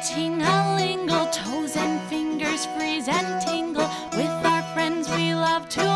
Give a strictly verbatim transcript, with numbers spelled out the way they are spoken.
Ting-a-lingle, toes and fingers freeze and tingle. With our friends we love to